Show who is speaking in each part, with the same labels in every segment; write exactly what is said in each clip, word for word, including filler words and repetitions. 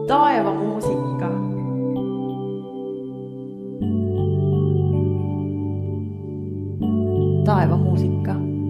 Speaker 1: Taeva muusika. Taeva muusika.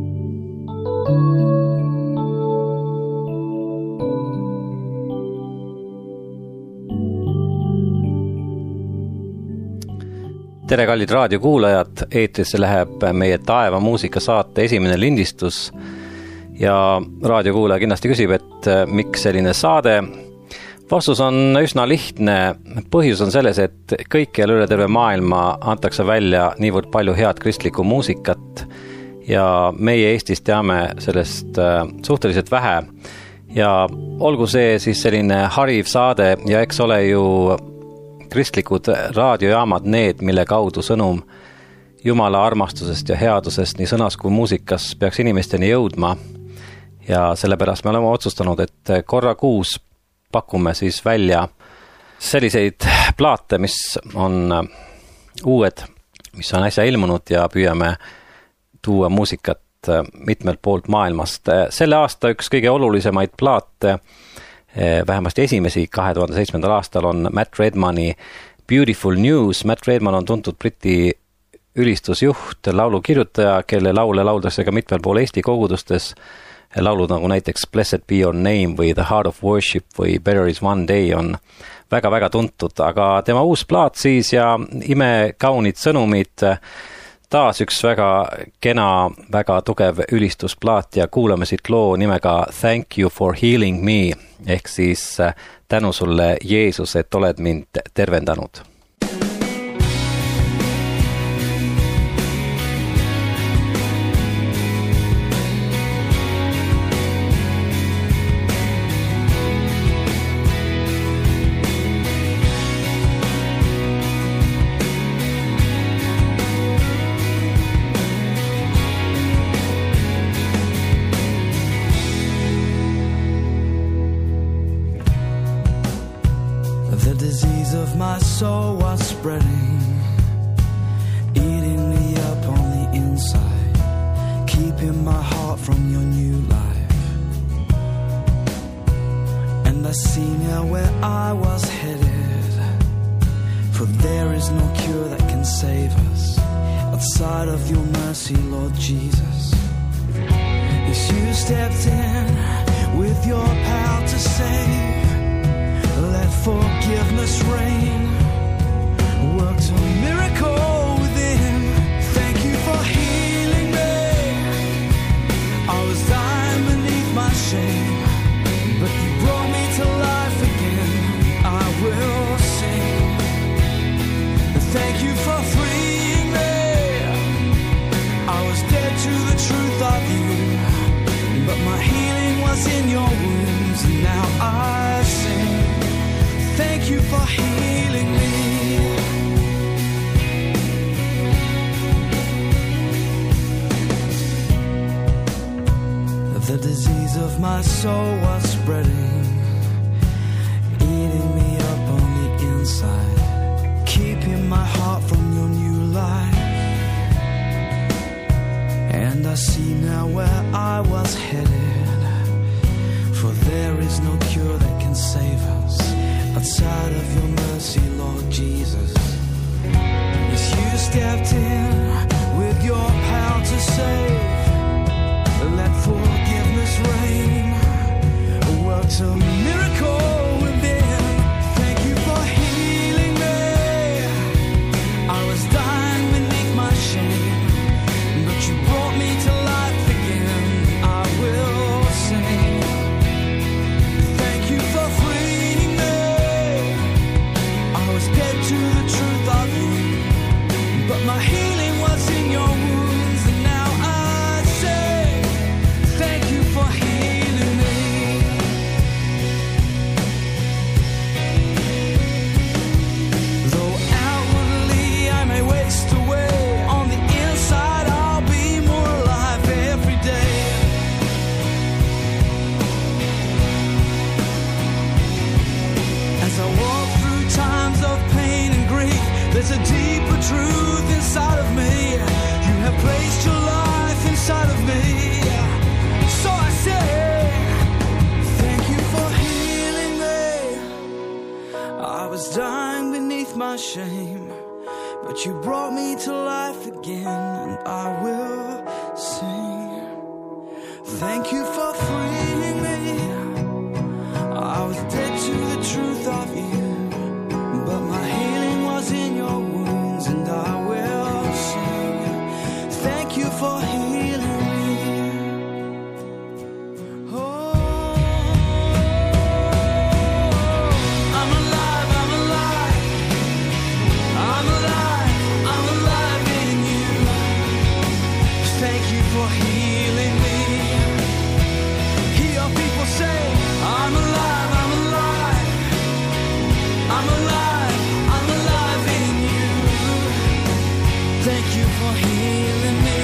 Speaker 2: Tere kallid raadiokuulajad, eetrisse läheb meie Taeva muusika saate esimene lindistus ja raadiokuulaja kindlasti küsib, et miks selline saade. Vastus on üsna lihtne. Põhjus on selles, et kõikjal üle terve maailma antakse välja niivõrd palju head kristlikku muusikat ja meie Eestis teame sellest suhteliselt vähe. Ja olgu see siis selline hariv saade ja eks ole ju kristlikud raadiojaamad need, mille kaudu sõnum Jumala armastusest ja headusest nii sõnas kui muusikas peaks inimesteni jõudma. Ja sellepärast me oleme otsustanud, et korra kuus pakume siis välja selliseid plaate, mis on uued, mis on äsja ilmunud ja püüame tuua muusikat mitmelt poolt maailmast. Selle aasta üks kõige olulisemaid plaate, vähemasti esimesi kahe tuhande seitsmendal aastal on Matt Redmani Beautiful News. Matt Redman on tuntud Briti ülistusjuht, laulukirjutaja, kelle laule lauldakse ka mitmel pool Eesti kogudustes. Laulud nagu näiteks Blessed Be Your Name või The Heart of Worship või Better is One Day on väga-väga tuntud, aga tema uus plaat siis ja imekaunid sõnumid, taas üks väga kena, väga tugev ülistusplaat ja kuulame siit loo nimega Thank You for Healing Me ehk siis tänu sulle Jeesus, et oled mind tervendanud.
Speaker 3: My soul was spreading, eating me up on the inside, keeping my heart from your new life. And I see now where I was headed, for there is no cure that can save us outside of your mercy, Lord Jesus. Yes, you stepped in with your power to save. Let forgiveness reign. Worked a miracle within. Thank you for healing me. I was dying beneath my shame, but you brought me to life again. I will sing. Thank you for freeing me. I was dead to the truth of you, but my healing was in your wounds, and now I sing. Thank you for healing me. The disease of my soul was spreading, eating me up on the inside, keeping my heart from your new life. And I see now where I was headed, for there is no cure that can save us outside of your mercy, Lord Jesus. Yes, you stepped in with your power to save. Let forgiveness reign. Worked a miracle within. Thank you for healing me. I was dying beneath my shame, but you brought me to life again. I will sing. Thank you for freeing me. I was dead to the truth of you, but my healing was in your wounds, and now I say thank you for healing me. Though outwardly I may waste away, on the inside I'll be more alive every day. As I walk through times of pain and grief, there's a deeper truth inside of me. You have placed your life inside of me. So I say, thank you for healing me. shame, but you brought me to life again, and I will sing. Thank you for freeing me. I was dead to the truth of you, but my healing was in your wounds, and I will sing. Thank you for healing me. Oh, I'm alive, I'm alive, I'm alive, I'm alive in you. Thank you for healing me. Hear people say, I'm alive, I'm alive, I'm alive, I'm alive in you. Thank you for healing me.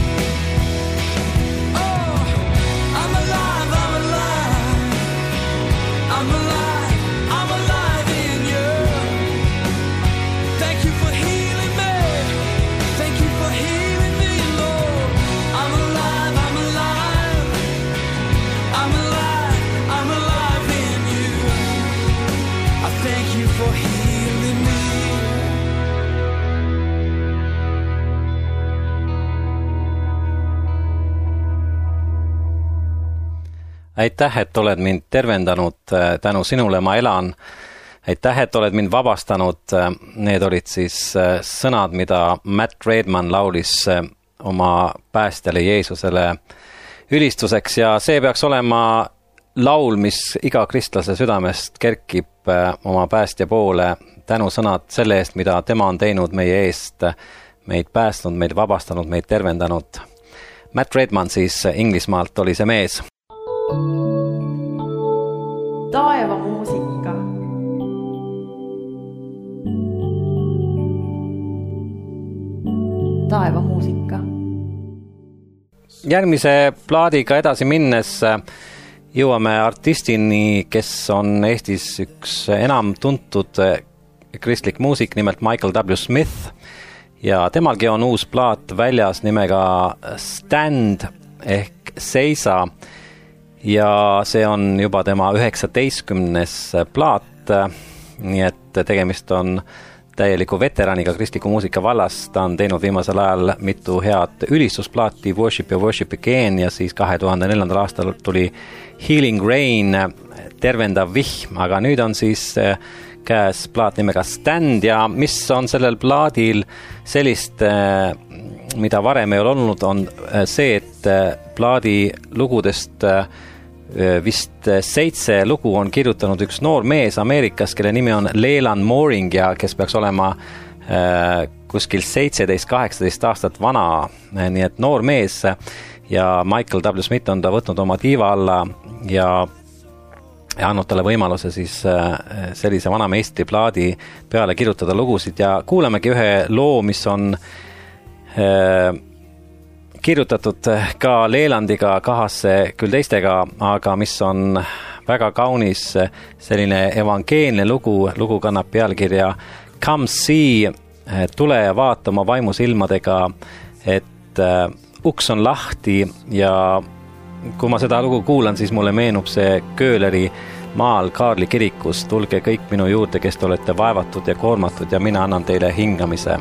Speaker 3: Oh, I'm alive, I'm alive, I'm alive, I'm alive in you. Thank you for healing me. Thank you for healing me, Lord. I'm alive, I'm alive, I'm alive, I'm alive in you. I thank you for healing me.
Speaker 2: Aitäh, et oled mind tervendanud, tänu sinule ma elan. Aitäh, et oled mind vabastanud. Need olid siis sõnad, mida Matt Redman laulis oma päästjale Jeesusele ülistuseks, ja see peaks olema laul, mis iga kristlase südamest kerkib oma päästja poole. Tänusõnad selle eest, mida tema on teinud meie eest, meid päästnud, meid vabastanud, meid tervendanud. Matt Redman siis Inglismaalt oli see mees.
Speaker 1: Taeva muusika. Taeva muusika.
Speaker 2: Järgmise plaadiga edasi minnes jõuame artistini, kes on Eestis üks enam tuntud kristlik muusik, nimelt Michael W. Smith, ja temalgi on uus plaat väljas nimega Stand ehk Seisa, ja see on juba tema üheksateistkümnes plaat, nii et tegemist on täieliku veteraniga kristliku muusika vallas. Ta on teinud viimasel ajal mitu head ülistusplaati, Worship ja Worship Again, ja siis kahe tuhande neljandal aastal tuli Healing Rain, tervendav vihm, aga nüüd on siis käes plaat nimega Stand, ja mis on sellel plaadil sellist, mida varem ei ole olnud, on see, et plaadi lugudest vist seitse lugu on kirjutanud üks noor mees Ameerikas, kelle nimi on Leland Mooring, ja kes peaks olema äh, kuskil seitseteist kaheksateist aastat vana, nii et noor mees, ja Michael W. Smith on ta võtnud oma tiiva alla ja, ja andnud talle võimaluse siis äh, sellise vana meistri plaadi peale kirjutada lugusid, ja kuulamegi ühe loo, mis on äh, kirjutatud ka Leelandiga kahasse, küll teistega, aga mis on väga kaunis, selline evangeelne lugu. Lugu kannab pealkirja Come See, tule ja vaata oma vaimusilmadega, et uks on lahti, ja kui ma seda lugu kuulan, siis mulle meenub see Kööleri maal Kaarli kirikus. Tulge kõik minu juurde, kes te olete vaevatud ja koormatud, ja mina annan teile hingamise.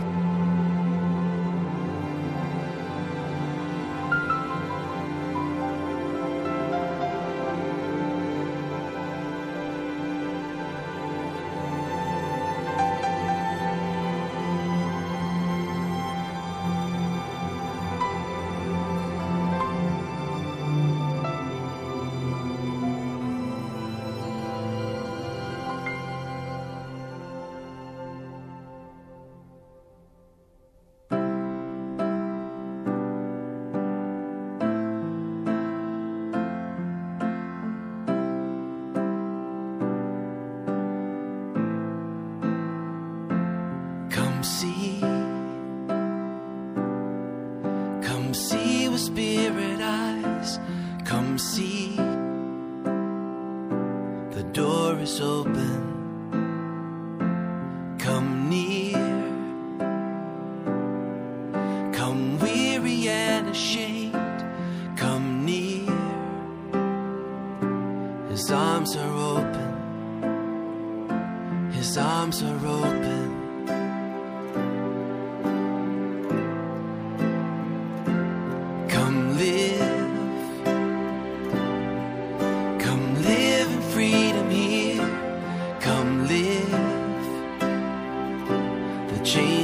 Speaker 3: His arms are open, his arms are open.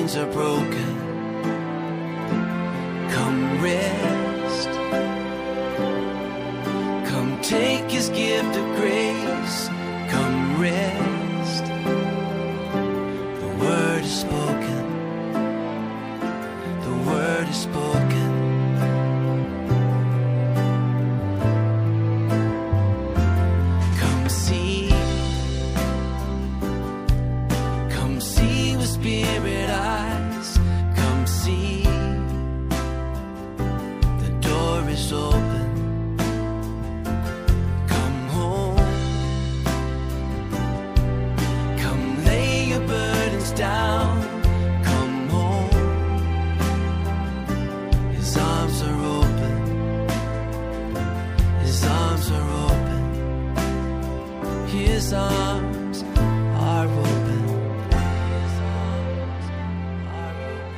Speaker 3: chains are broken. Come rest. Come take his gift of grace. Come rest. The word is spoken. The word is spoken. Come see. Come see with spirit eyes. Come see. The door is open. Come home. Come lay your burdens down. Come home. His arms are open. His arms are open. His arms are open. His arms are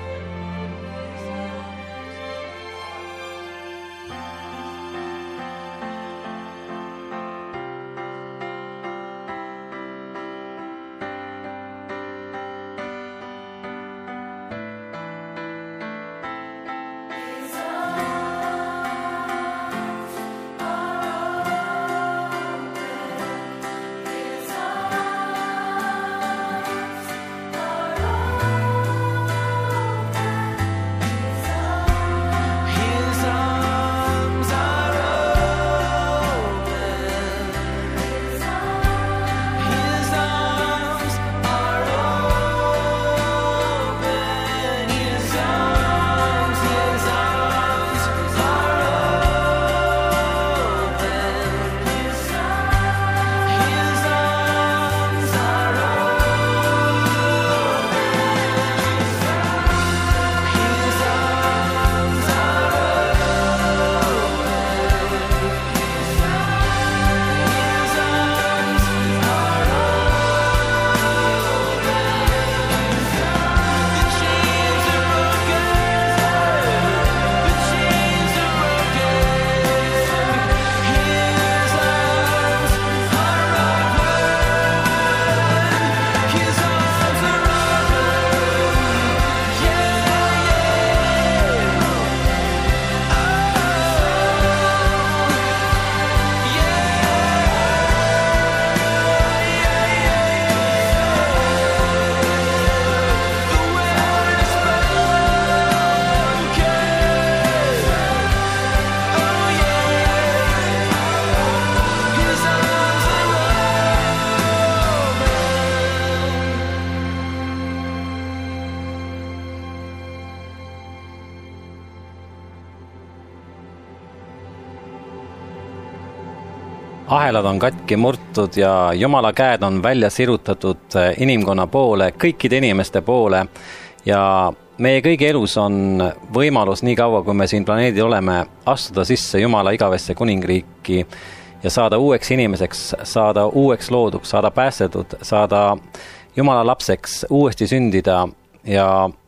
Speaker 2: ahelad on katki murtud ja Jumala käed on välja sirutatud inimkonna poole, kõikide inimeste poole ja meie kõigi elus on võimalus nii kaua, kui me siin planeedil oleme, astuda sisse Jumala igavesse kuningriiki ja saada uueks inimeseks, saada uueks looduks, saada päästetud, saada Jumala lapseks, uuesti sündida ja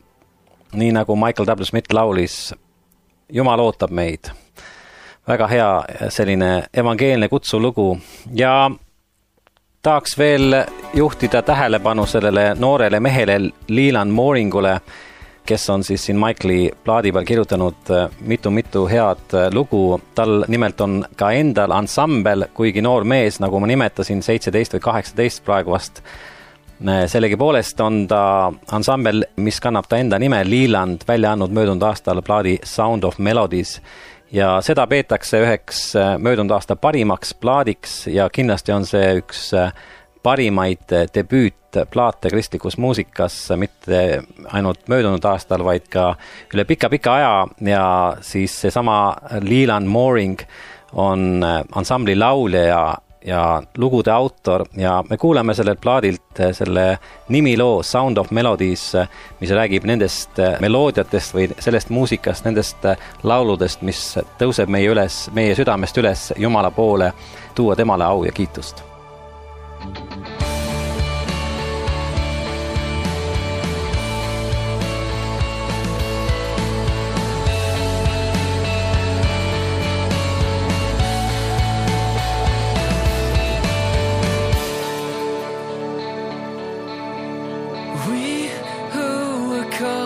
Speaker 2: nii nagu Michael W. Smith laulis, Jumal ootab meid. Väga hea selline evangeelne kutsulugu ja tahaks veel juhtida tähelepanu sellele noorele mehele Leland Mooringule, kes on siis siin Michaeli plaadi peal kirjutanud mitu-mitu head lugu. Tal nimelt on ka endal ansambel, kuigi noor mees, nagu ma nimetasin, seitseteist või kaheksateist praegu vast. Sellegi poolest on ta ansambel, mis kannab ta enda nime, Leland, välja andnud möödunud aastal plaadi Sound of Melodies. Ja seda peetakse üheks möödunud aasta parimaks plaadiks ja kindlasti on see üks parimaid debüütplaate kristlikus muusikas, mitte ainult möödunud aastal, vaid ka üle pika-pika aja ja siis see sama Leland Mooring on ansambli laulja ja ja lugude autor ja me kuuleme sellelt plaadilt selle nimiloo Sound of Melodies, mis räägib nendest meloodiatest või sellest muusikast, nendest lauludest, mis tõuseb meie üles, meie südamest üles Jumala poole, tuua temale au ja kiitust.
Speaker 3: We who were called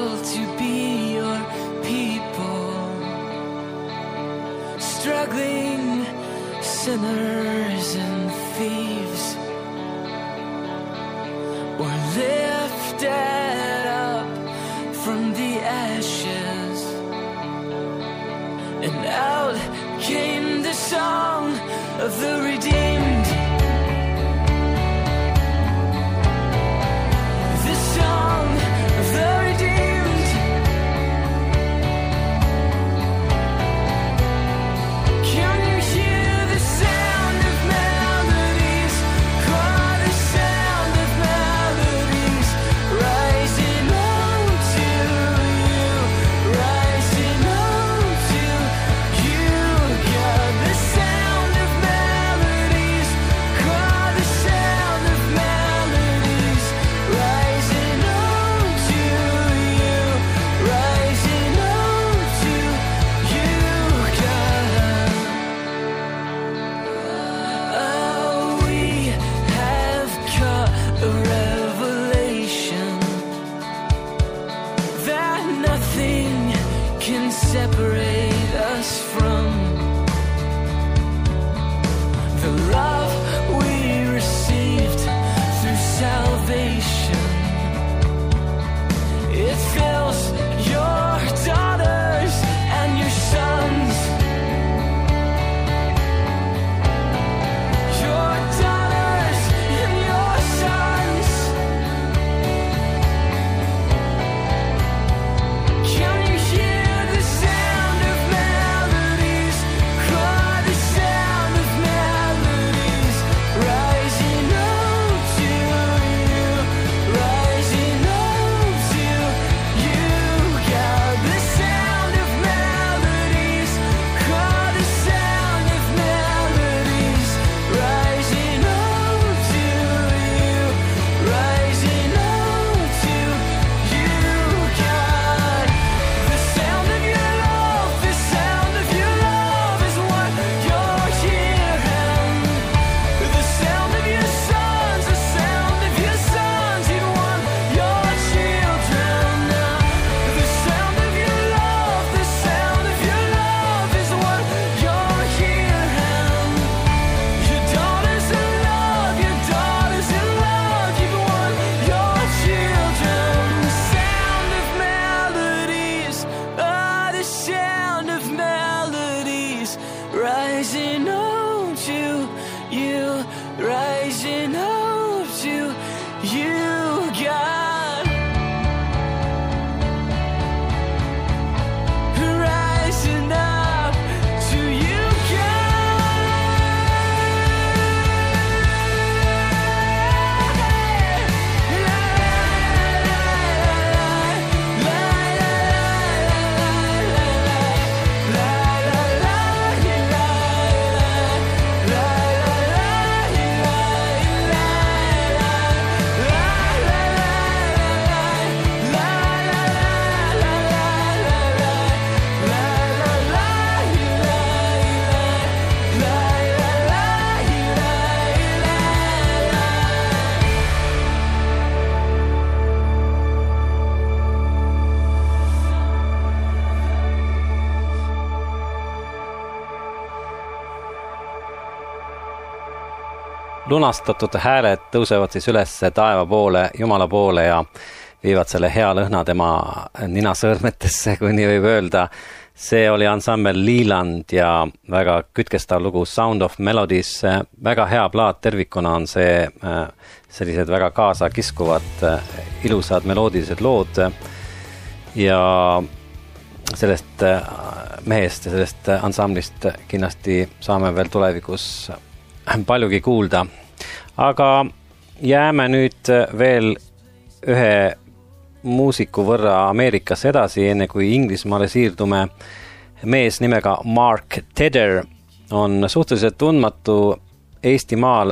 Speaker 2: lunastatud hääled tõusevad siis üles taeva poole, Jumala poole ja viivad selle hea lõhna tema ninasõõrmetesse, kui nii võib öelda. See oli ansambel Leland ja väga kütkestav lugu Sound of Melodies. Väga hea plaat, tervikuna on see sellised väga kaasa kiskuvad, ilusad meloodilised lood ja sellest mehest ja sellest ansamblist kindlasti saame veel tulevikus paljugi kuulda. Aga jääme nüüd veel ühe muusiku võrra Ameerikas edasi, enne kui Inglismaale siirdume. Mees nimega Mark Tedder on suhteliselt tundmatu Eestimaal,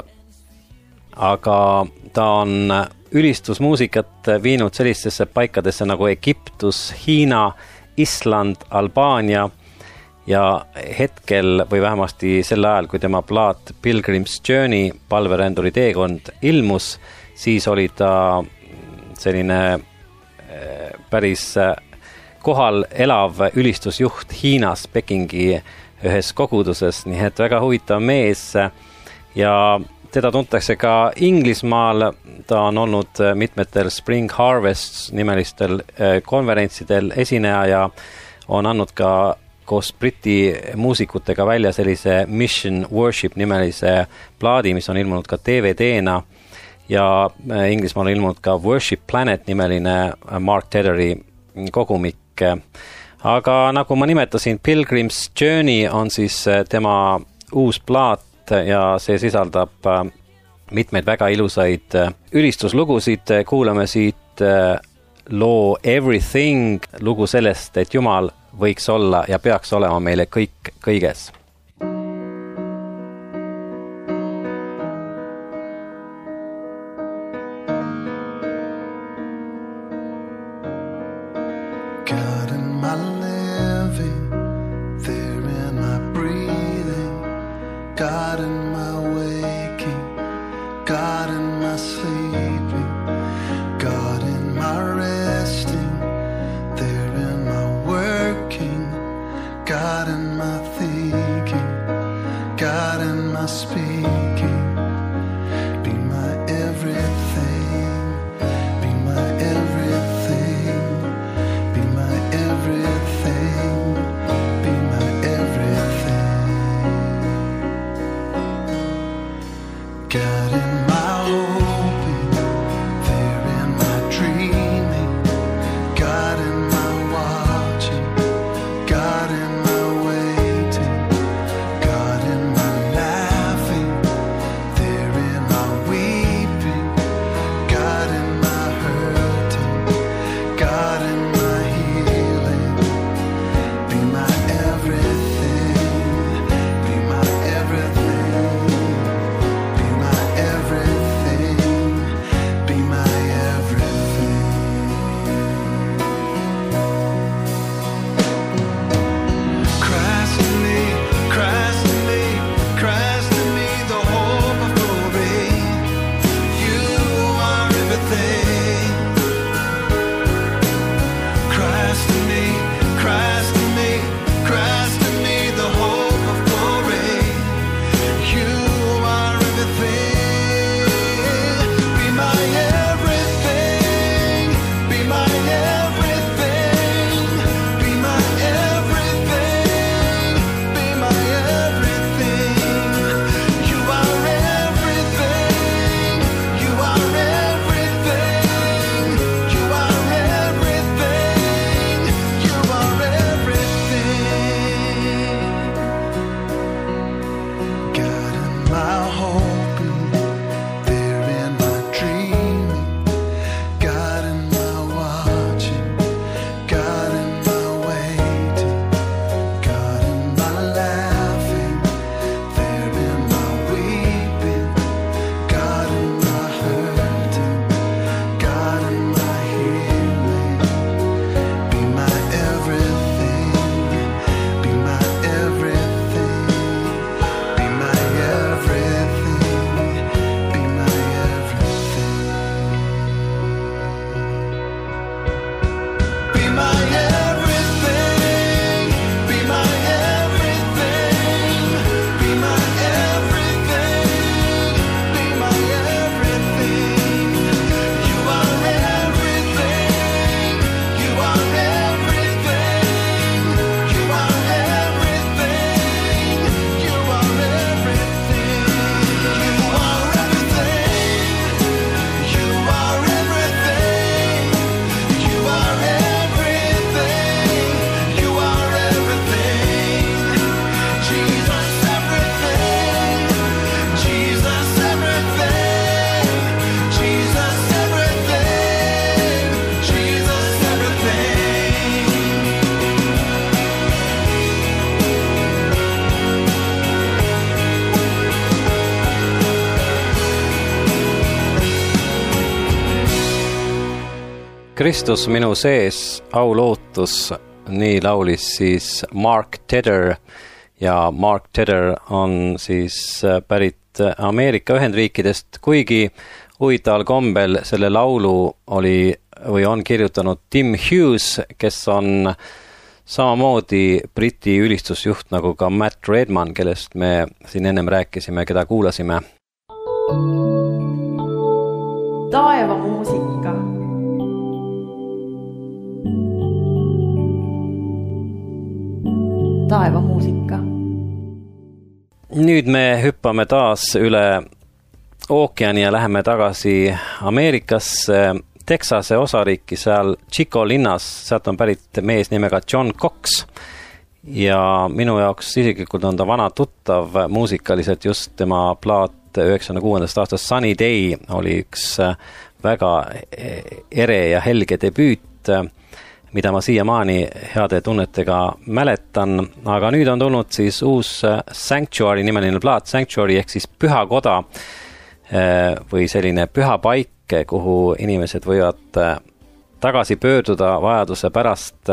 Speaker 2: aga ta on ülistusmuusikat viinud sellistesse paikadesse nagu Egiptus, Hiina, Island, Albaania ja hetkel või vähemasti sel ajal, kui tema plaat Pilgrim's Journey, palveränduri teekond ilmus, siis oli ta selline päris kohal elav ülistusjuht Hiinas Pekingi ühes koguduses, nii et väga huvitav mees ja teda tuntakse ka Inglismaal. Ta on olnud mitmetel Spring Harvests nimelistel konverentsidel esineja ja on andnud ka koos Briti muusikutega välja sellise Mission Worship nimelise plaadi, mis on ilmunud ka D V D-na. Ja Inglismaal on ilmunud ka Worship Planet nimeline Mark Tedderi kogumik. Aga nagu ma nimetasin, Pilgrim's Journey on siis tema uus plaat ja see sisaldab mitmeid väga ilusaid ülistuslugusid. Kuulame siit loo Everything, lugu sellest, et Jumal võiks olla ja peaks olema meile kõik kõiges.
Speaker 3: Everything
Speaker 2: Kristus minu sees, au lootus, nii laulis siis Mark Tedder ja Mark Tedder on siis pärit Ameerika Ühendriikidest, kuigi huvitaval kombel selle laulu oli või on kirjutanud Tim Hughes, kes on samamoodi Briti ülistusjuht nagu ka Matt Redman, kellest me siin ennem rääkisime, keda kuulasime.
Speaker 1: Taeva muusika. Taeva muusika.
Speaker 2: Nüüd me hüppame taas üle ookeani ja läheme tagasi Ameerikasse, Texase osariiki, seal Chico linnas, sealt on pärit mees nimega John Cox ja minu jaoks isiklikult on ta vana tuttav muusikaliselt, just tema plaat üheksakümne kuuendast aastast Sunny Day oli üks väga ere ja helge debüüt, mida ma siiamaani heade tunnetega mäletan, aga nüüd on tulnud siis uus Sanctuary nimeline plaat, Sanctuary ehk siis pühakoda või selline püha paik, kuhu inimesed võivad tagasi pöörduda vajaduse pärast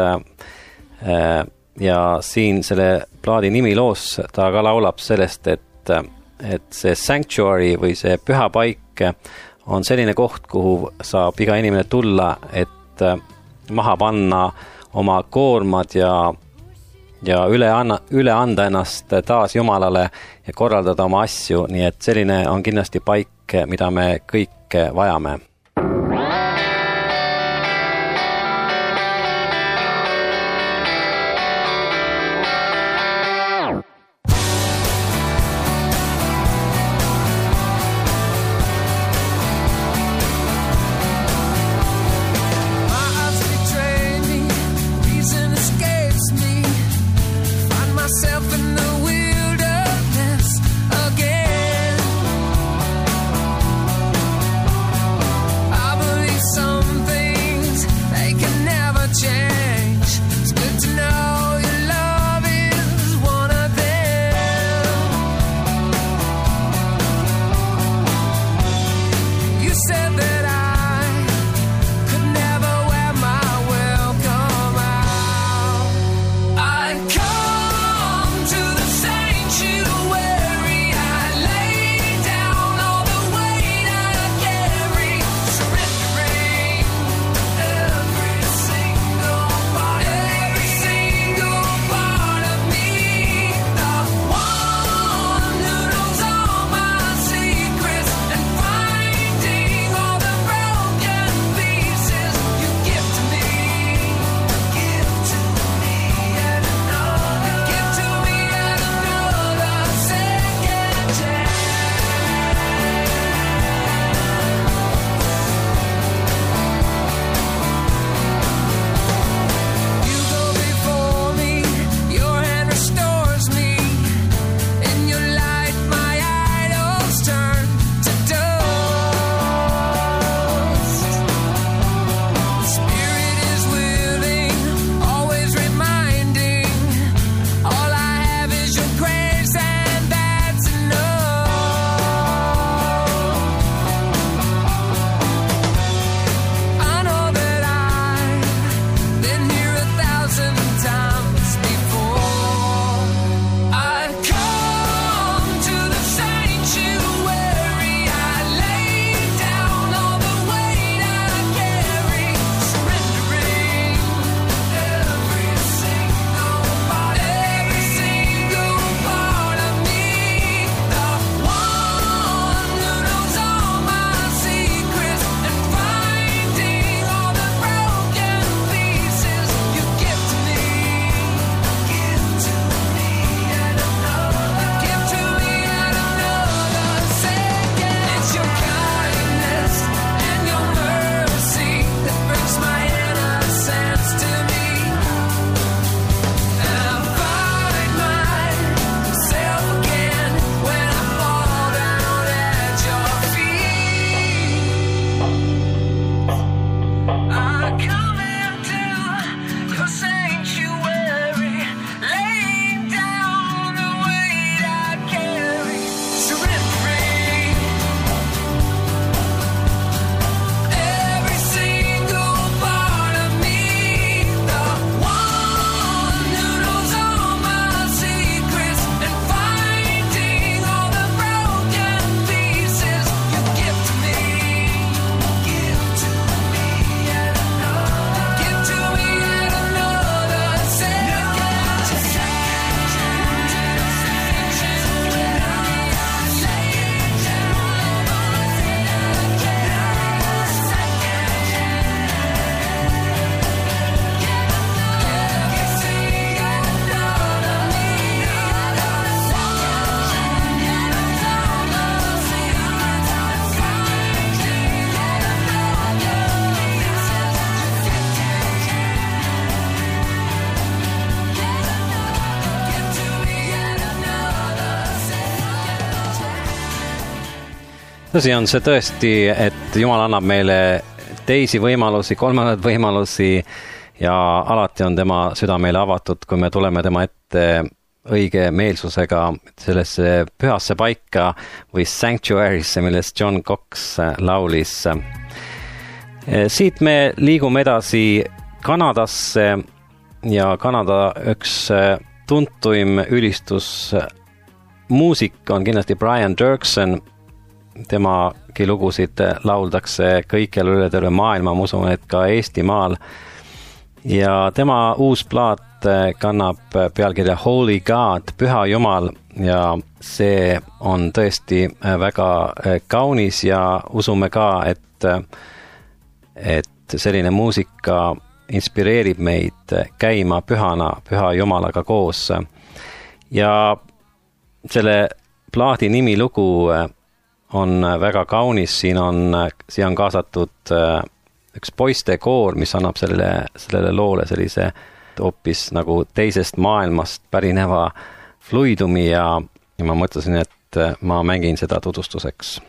Speaker 2: ja siin selle plaadi nimiloos ta ka laulab sellest, et, et see Sanctuary või see püha paik on selline koht, kuhu saab iga inimene tulla, et maha panna oma koormad ja, ja üle, anna, üle anda ennast taas Jumalale ja korraldada oma asju, nii et selline on kindlasti paik, mida me kõik vajame.
Speaker 4: Again,
Speaker 2: tõsi on see tõesti, et Jumal annab meile teisi võimalusi, kolmandaid võimalusi ja alati on tema süda meile avatud, kui me tuleme tema ette õige meelsusega sellesse pühasse paika või sanctuary'sse, millest John Cox laulis. Siit me liigume edasi Kanadasse ja Kanada üks tuntuim ülistus muusik on kindlasti Brian Doerksen. Temagi lugusid lauldakse kõikjal üle terve maailma, ma usun, et ka Eestimaal. Ja tema uus plaat kannab pealkirja Holy God, Püha Jumal, ja see on tõesti väga kaunis ja usume ka, et, et selline muusika inspireerib meid käima pühana, Püha Jumalaga koos. Ja selle plaadi nimi lugu on väga kaunis, siin on, siin on kaasatud üks poiste koor, mis annab sellele, sellele loole sellise hoopis nagu teisest maailmast pärineva fluidumi ja, ja ma mõtlesin, et ma mängin seda tutvustuseks.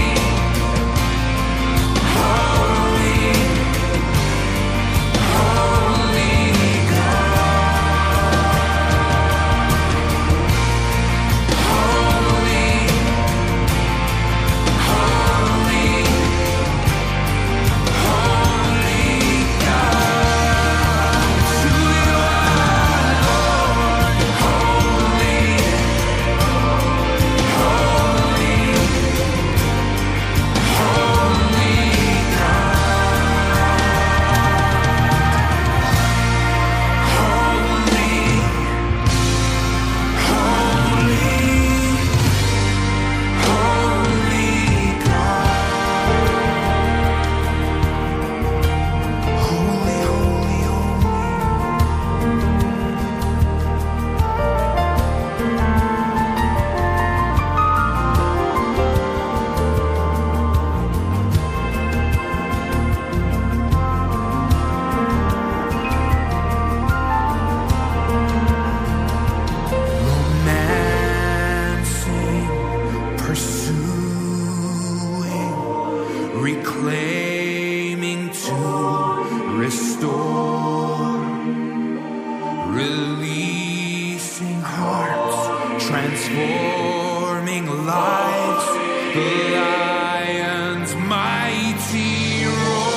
Speaker 3: Holy aiming to restore, releasing hearts, transforming lives, the lion's mighty roar.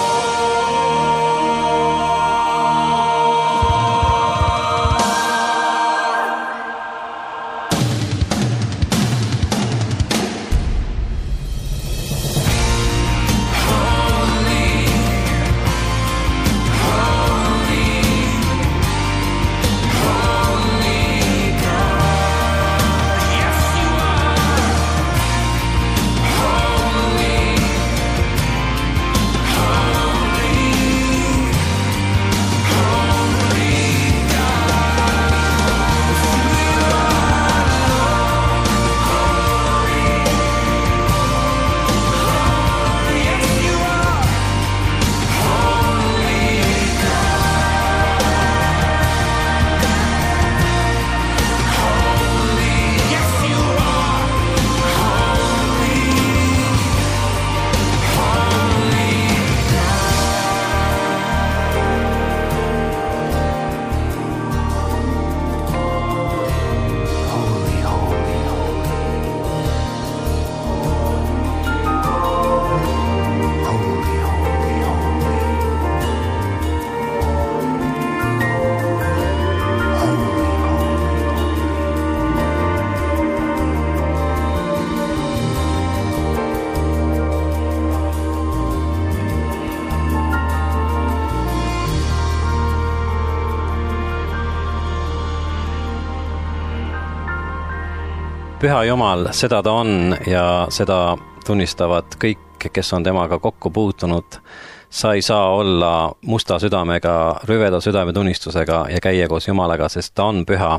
Speaker 2: Püha Jumal, seda ta on ja seda tunnistavad kõik, kes on temaga kokku puutunud. Sa ei saa olla musta südamega, rüveda südametunnistusega ja käia koos Jumalaga, sest ta on püha.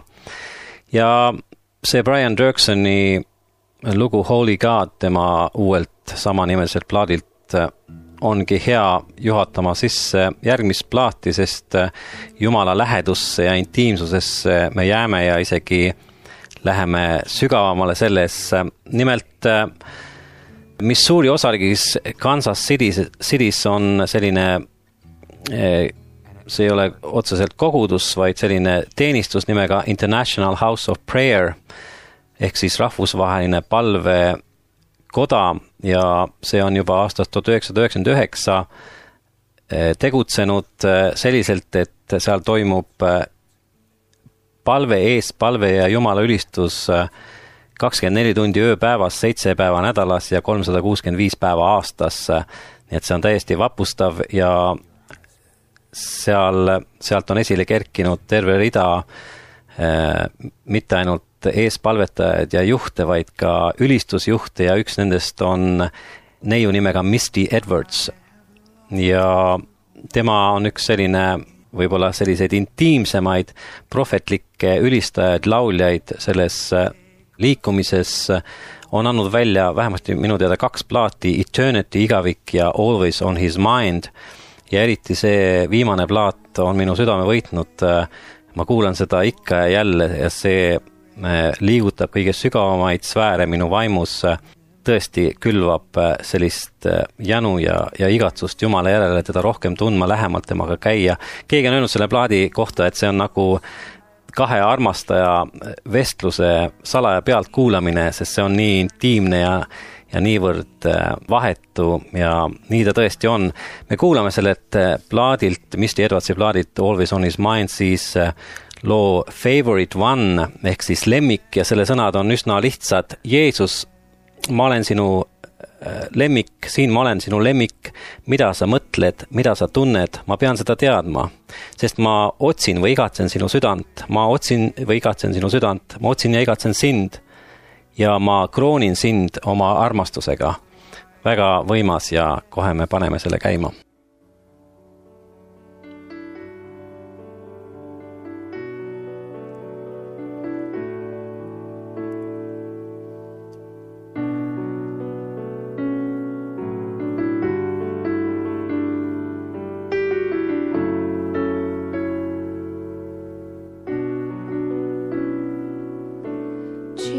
Speaker 2: Ja see Brian Dirksoni lugu Holy God tema uuelt samanimeliselt plaadilt ongi hea juhatama sisse järgmist plaati, sest Jumala lähedusse ja intiimsusesse me jääme ja isegi läheme sügavamale selles. Nimelt Missouri osariigis Kansas City's, City's on selline, see ei ole otseselt kogudus, vaid selline teenistus nimega International House of Prayer ehk siis rahvusvaheline palvekoda ja see on juba aastast tuhat üheksasada üheksakümmend üheksa tegutsenud selliselt, et seal toimub palve ees, palve ja Jumala ülistus kakskümmend neli tundi ööpäevas, seitse päeva nädalas ja kolmsada kuuskümmend viis päeva aastas. Nii et see on täiesti vapustav ja seal, sealt on esile kerkinud terve rida äh, mitte ainult eespalvetajaid ja juhte, vaid ka ülistusjuhte ja üks nendest on neiu nimega Misty Edwards. Ja tema on üks selline võib-olla selliseid intiimsemaid prohvetlikke ülistajaid, lauljaid selles liikumises on andnud välja vähemasti minu teada kaks plaati, Eternity, igavik ja Always on his mind. Ja eriti see viimane plaat on minu südame võitnud. Ma kuulan seda ikka ja jälle ja see liigutab kõige sügavamaid sfääre minu vaimus. Tõesti külvab sellist jänu ja, ja igatsust Jumala järele, teda rohkem tundma, lähemalt temaga käia. Keegi on öelnud selle plaadi kohta, et see on nagu kahe armastaja vestluse salaja pealt kuulamine, sest see on nii intiimne ja, ja niivõrd vahetu ja nii ta tõesti on. Me kuulame sellelt plaadilt, Misty Edwardsi plaadilt Always on his mind, siis loo Favorite One ehk siis lemmik ja selle sõnad on üsna lihtsad. Jeesus, ma olen sinu lemmik, siin ma olen sinu lemmik, mida sa mõtled, mida sa tunned, ma pean seda teadma, sest ma otsin või igatsen sinu südant, ma otsin või igatsen sinu südant, ma otsin ja igatsen sind ja ma kroonin sind oma armastusega. Väga võimas ja kohe me paneme selle käima.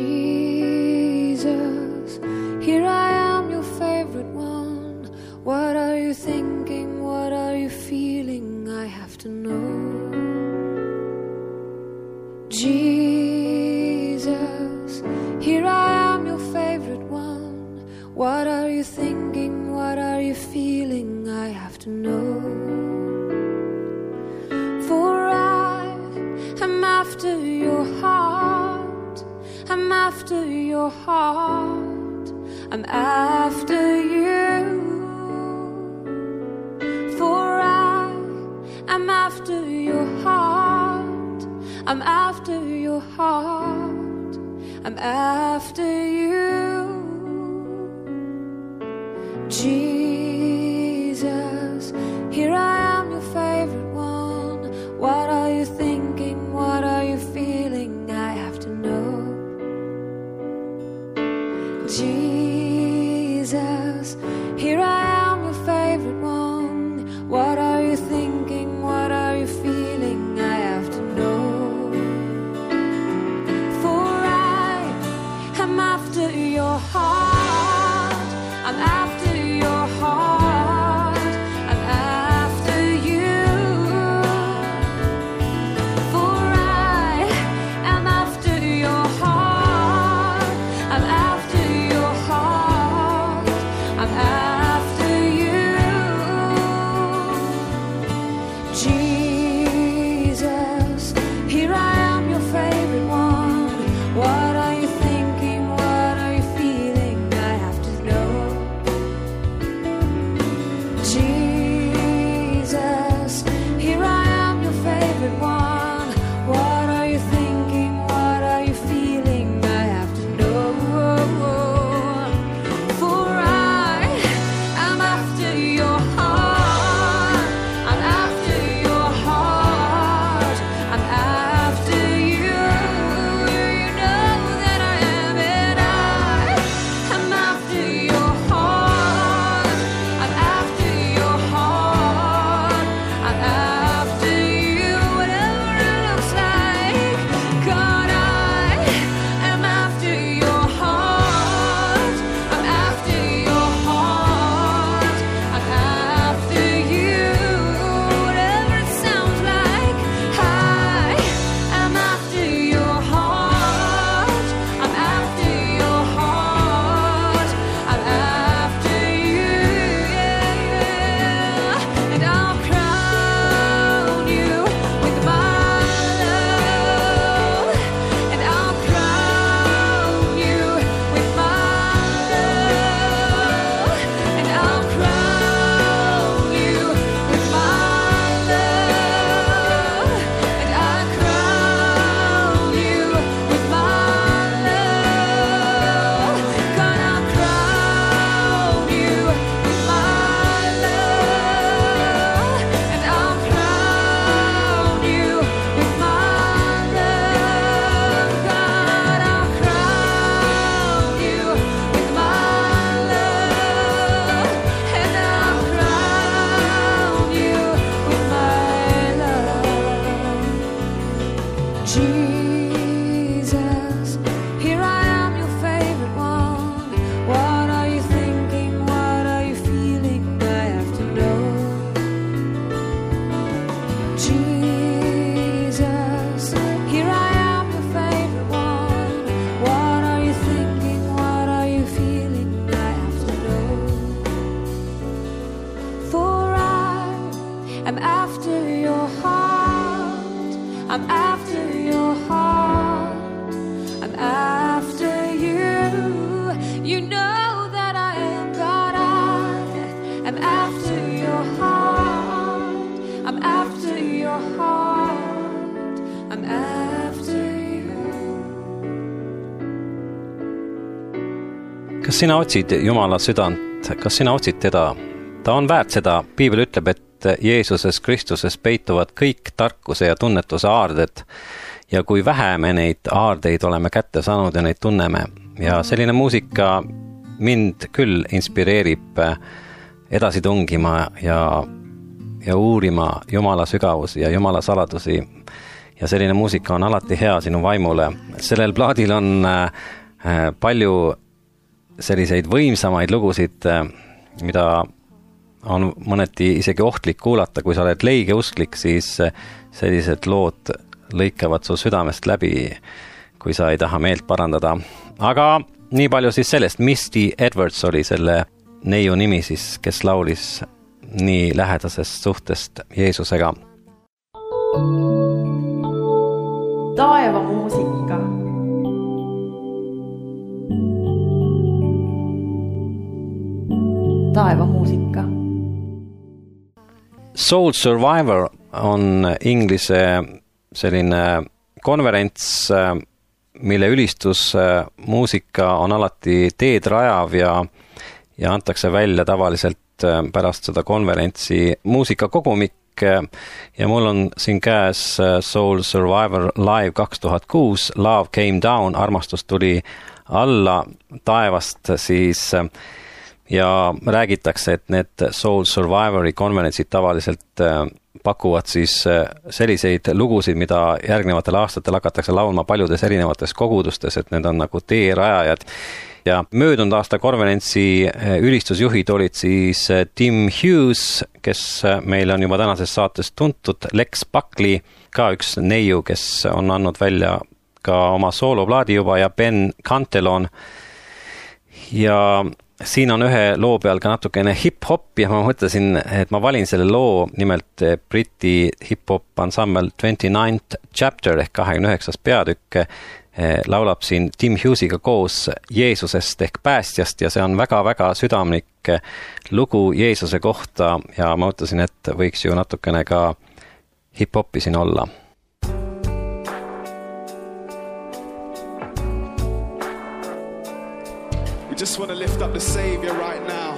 Speaker 4: Jesus, here I am, your favorite one. What What are you thinking? What are you feeling? I have to know. Jesus, here I am, your favorite one. What are you thinking? What are you feeling? I have to know. For I am after your heart. I'm after your heart. I'm after you. For I am after your heart. I'm after your heart. I'm after you. Jesus, here I am, your favorite one. What are you thinking? What are you feeling? I have to know. Jesus, here I am, your favorite one. What are you thinking? What are you feeling? I have to know. For I am after your heart. I'm after your heart. I'm after you. For I am after your heart. I'm after your heart. I'm after you. Jesus, here I am, your favorite one. What are you thinking? What are you feeling? I have to know. Jesus, here I am, your favorite one. What are you thinking? What are you feeling? I have to know. For I am after your heart. I'm after your heart. I'm after you. You know that I am, and I am after your heart. I'm after your heart. I'm after you. Whatever it looks like, God, I am after your heart. I'm after your heart. I'm after you. Whatever it sounds like, I am after your heart. I'm after your heart. I'm after you. Yeah, yeah. And I'll crown you with my love. And I'll crown you with my love. And I'll crown you with my love. And I'll crown you with my love. God, I'll crown you with my love. And I'll crown you with my love. God, I'll crown you with my love. And I'll crown you with my love. Jesus, here I am, your favorite one. What are you thinking? What are you feeling? I have to know. Jesus, here I am, your favorite one. What are you thinking? What are you feeling? I have to know. For I am after your heart. I'm after your heart. I'm after you. You know that I am, God. I am after your heart. I'm after your heart. I'm after you.
Speaker 2: kas sina otsid Jumala südant, kas sina otsid teda? Ta on väärt seda. Piibel ütleb, et Jeesuses Kristuses peituvad kõik tarkuse ja tunnetuse aarded ja kui vähe me neid aardeid oleme kätte saanud ja neid tunneme. Ja selline muusika mind küll inspireerib edasi tungima ja, ja uurima Jumala sügavusi ja Jumala saladusi. Ja selline muusika on alati hea sinu vaimule. Sellel plaadil on palju selliseid võimsamaid lugusid, mida on mõneti isegi ohtlik kuulata, kui sa oled leigeusklik, siis sellised lood lõikavad su südamest läbi, kui sa ei taha meelt parandada. Aga nii palju siis sellest, Misty Edwards oli selle neiu nimi siis, kes laulis nii lähedasest suhtest Jeesusega.
Speaker 1: Taeva muusika. Taeva muusika.
Speaker 2: Soul Survivor on inglise selline konverents, mille ülistus muusika on alati teed rajav ja, ja antakse välja tavaliselt pärast seda konverentsi muusikakogumik ja mul on siin käes Soul Survivor Live kaks tuhat kuus, Love Came Down, armastus tuli alla taevast siis ja räägitakse, et need Soul Survivori konverentsid tavaliselt pakuvad siis selliseid lugusid, mida järgnevatel aastatel hakatakse laulma paljudes erinevates kogudustes, et need on nagu teerajajad. Ja möödunud aasta konverentsi ülistusjuhid olid siis Tim Hughes, kes meil on juba tänases saates tuntud, Lex Buckley, ka üks neiu, kes on andnud välja ka oma sooloplaadi juba, ja Ben Cantelon. Ja siin on ühe loo peal ka natukene hip-hop ja ma mõtlesin, et ma valin selle loo, nimelt Briti hip-hop ansambel twenty-ninth Chapter ehk kahekümne üheksas peatükk laulab siin Tim Hughesiga koos Jeesusest ehk päästjast ja see on väga-väga südamlik lugu Jeesuse kohta ja ma mõtlesin, et võiks ju natukene ka hip-hopi siin olla.
Speaker 5: Just want to lift up the Savior right now.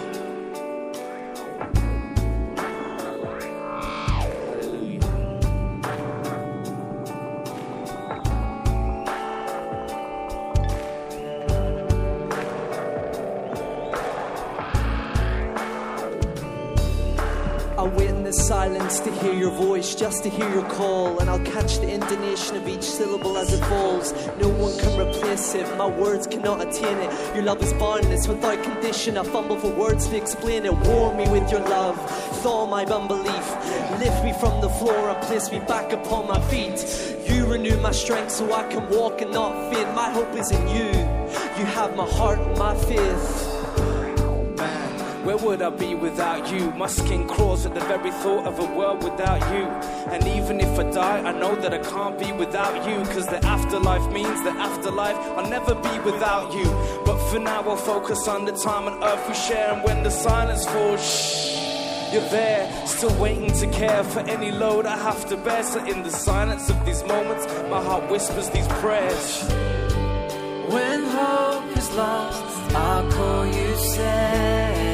Speaker 6: I'll witness silence to hear your voice, just to hear your call, and I'll catch the intonation of each syllable as it falls. No one can replace it, my words cannot attain it. Your love is boundless without condition. I fumble for words to explain it. Warm me with your love, thaw my unbelief, lift me from the floor and place me back upon my feet. You renew my strength so I can walk and not faint. My hope is in you, you have my heart and my faith.
Speaker 7: Where would I be without you? My skin crawls at the very thought of a world without you. And even if I die, I know that I can't be without you. Cause the afterlife means the afterlife, I'll never be without you. But for now I'll focus on the time on earth we share. And when the silence falls, shh, you're there, still waiting to care for any load I have to bear. So in the silence of these moments, my heart whispers these prayers.
Speaker 8: When hope is lost, I'll call you Savior.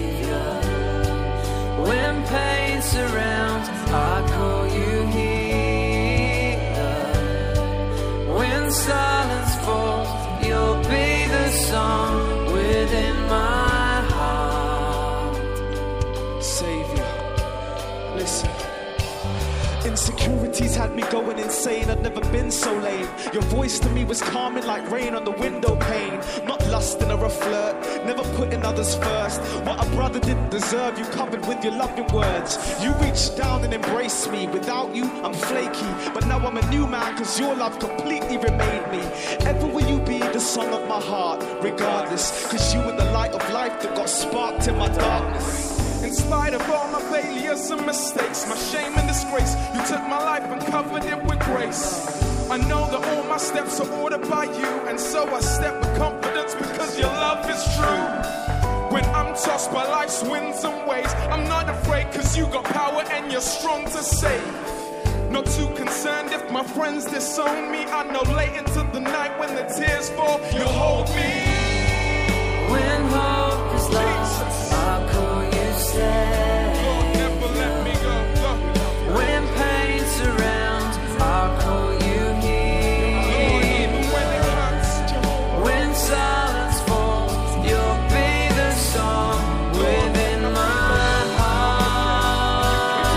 Speaker 8: When pain surrounds, I call you healer. When silence falls, you'll be the song within my heart.
Speaker 5: Savior, listen. Insecurities had me going insane. I'd never been so lame. Your voice to me was calming like rain on the window pane. Not lusting or a flirt, never putting others first. What a brother didn't deserve, you covered with your loving words. You reached down and embraced me. Without you, I'm flaky, but now I'm a new man, cause your love completely remade me. Ever will you be the song of my heart, regardless, cause you were the light of life that got sparked in my darkness.
Speaker 9: In spite of all my failures and mistakes, my shame and disgrace, you took my life and covered it with grace. I know that all my steps are ordered by you, and so I step with confidence because your love is true. When I'm tossed by life's winds and waves, I'm not afraid cause you got power and you're strong to save. Not too concerned if my friends disown me. I know late into the night when the tears fall, you'll hold me.
Speaker 8: When hope is lost, I'll call you Savior.
Speaker 9: Lord, never let me go, go.
Speaker 8: When pain surrounds, I'll call you healer.
Speaker 9: Lord, even when it hurts,
Speaker 8: when silence falls, you'll be the song within my heart.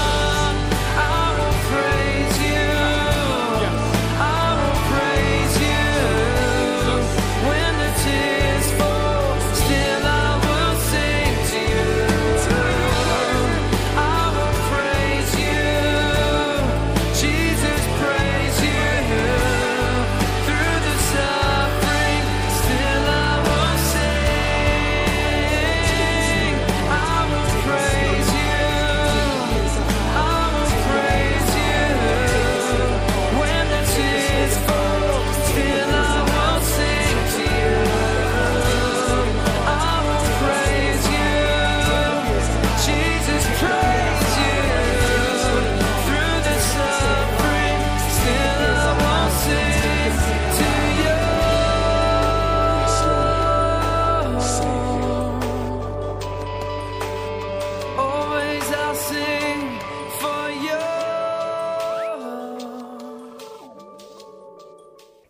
Speaker 8: I will praise you. I will praise you.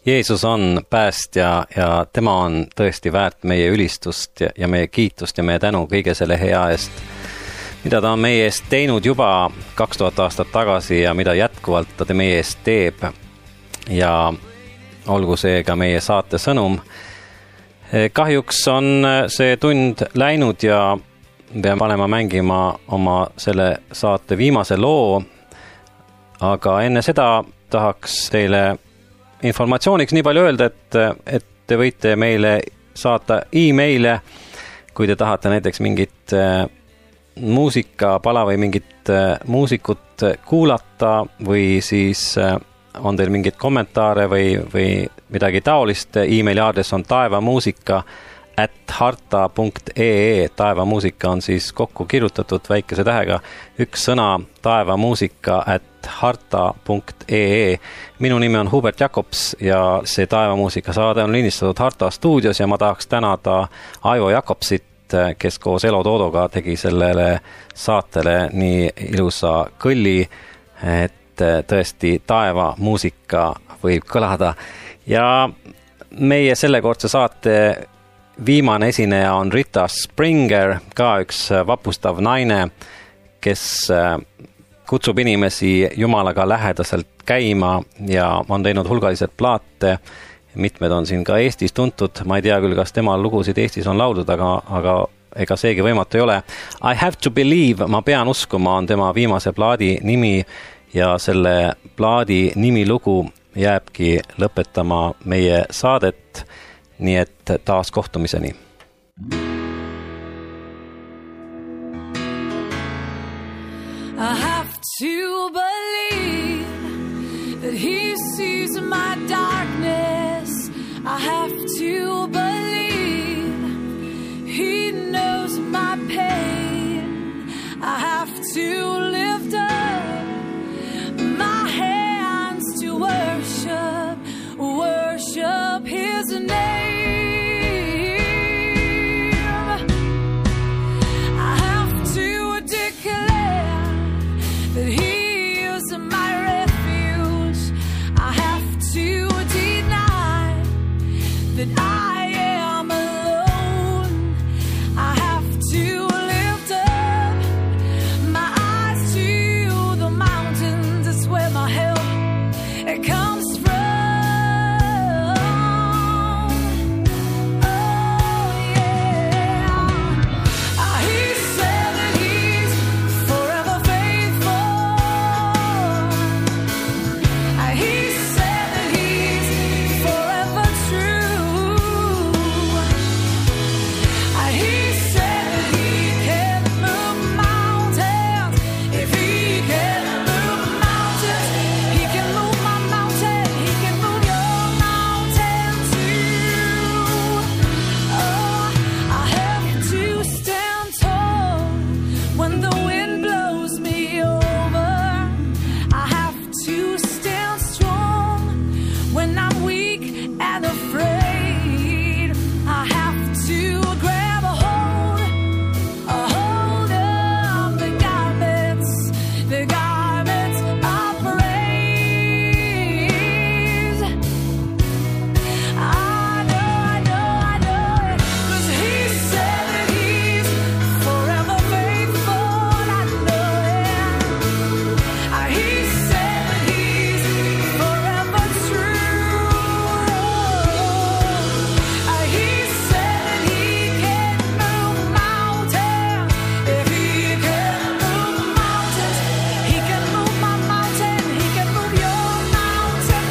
Speaker 2: Jeesus on päästja ja tema on tõesti väärt meie ülistust ja meie kiitust ja meie tänu kõige selle hea eest, mida ta on meie eest teinud juba kaks tuhat aastat tagasi ja mida jätkuvalt ta meie eest teeb. Ja olgu see ka meie saate sõnum. Kahjuks on see tund läinud ja pean panema mängima oma selle saate viimase loo, aga enne seda tahaks teile informatsiooniks nii palju öelda, et, et te võite meile saata e-maile, kui te tahate näiteks mingit muusikapala või mingit muusikut kuulata või siis on teil mingid kommentaare või, või midagi taolist. E-maili aadress on taevamuusika at harta punkt ee. Taevamuusika on siis kokku kirjutatud väikese tähega üks sõna taevamuusika at harta punkt ee. Minu nimi on Hubert Jakobs ja see Taevamuusika saade on lindistatud Harta stuudios ja ma tahaks tänada Aivo Jakobsit, kes koos Elo Toodoga tegi sellele saatele nii ilusa kõlli, et tõesti Taevamuusika võib kõlada. Ja meie sellekordse saate viimane esineja on Rita Springer, ka üks vapustav naine, kes kutsub inimesi Jumalaga lähedaselt käima ja on teinud hulgaliselt plaate. Mitmed on siin ka Eestis tuntud. Ma ei tea küll, kas tema lugusid Eestis on laudud, aga, aga ega seegi võimatu ei ole. I have to believe, ma pean uskuma, on tema viimase plaadi nimi ja selle plaadi nimi lugu jääbki lõpetama meie saadet. Nii et taas kohtumiseni.
Speaker 4: I have to believe that he sees my darkness. I have to believe he knows my pain. I have to lift up my hands to worship, worship his name. That he is my refuge. I have to deny that I am alone. I have to lift up my eyes to the mountains. It's where my help it comes from. Oh yeah. He said that he's forever faithful. He said that he's forever true. He said that he can move mountains. If he can move mountains, he can move my mountain. He can move your mountain too. Oh, I have to stand tall when the wind blows me over. I have to stand strong when I'm weak and afraid. I have to grab a hold, a hold of the garments, the garments of praise. I know, I know, I know it, 'cause he said that he's forever faithful. I know it. He said that he's forever true. He said that he can move mountains. If he can move mountains, he can move my mountain. He can move your mountain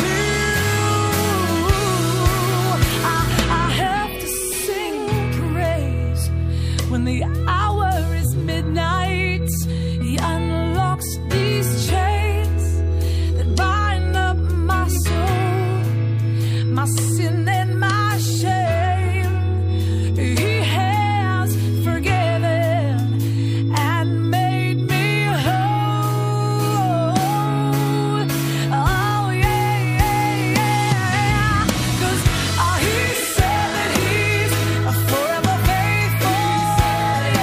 Speaker 4: too. I, I have to sing praise when the hour is midnight. He unlocks these chains that bind up my soul, my sin and my shame. He has forgiven and made me whole. Oh yeah, yeah, yeah. 'Cause uh, he said that he's forever faithful.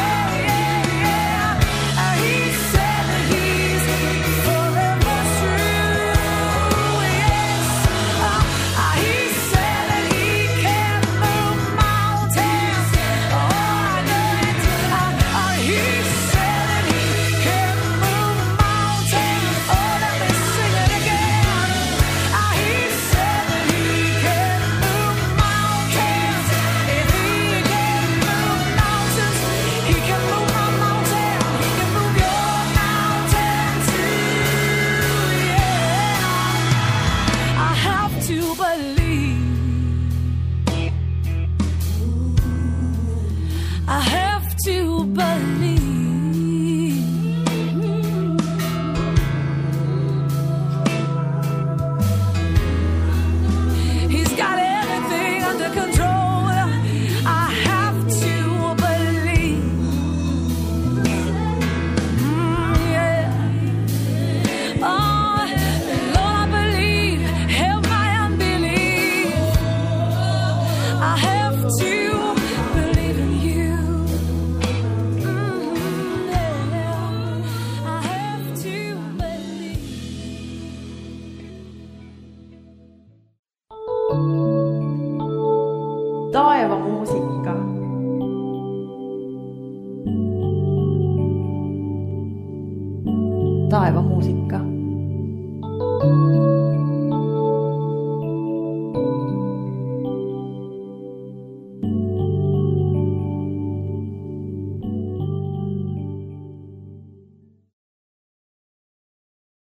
Speaker 1: taevamuusika.